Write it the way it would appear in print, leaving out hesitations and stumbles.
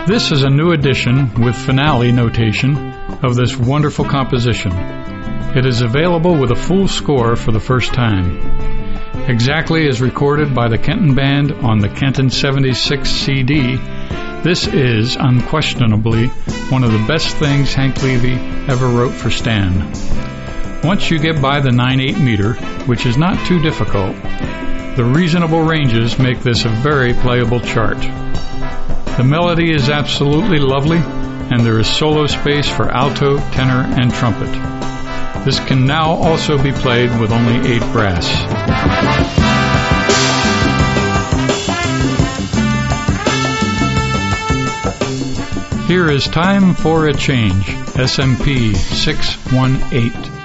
This is a new edition with finale notation of this wonderful composition. It is available with a full score for the first time. Exactly as recorded by the Kenton Band on the Kenton 76 CD, this is unquestionably one of the best things Hank Levy ever wrote for Stan. Once you get by the 9/8 meter, which is not too difficult, the reasonable ranges make this a very playable chart. The melody is absolutely lovely, and there is solo space for alto, tenor, and trumpet. This can now also be played with only 8 brass. Here is Time for a Change, SMP 618.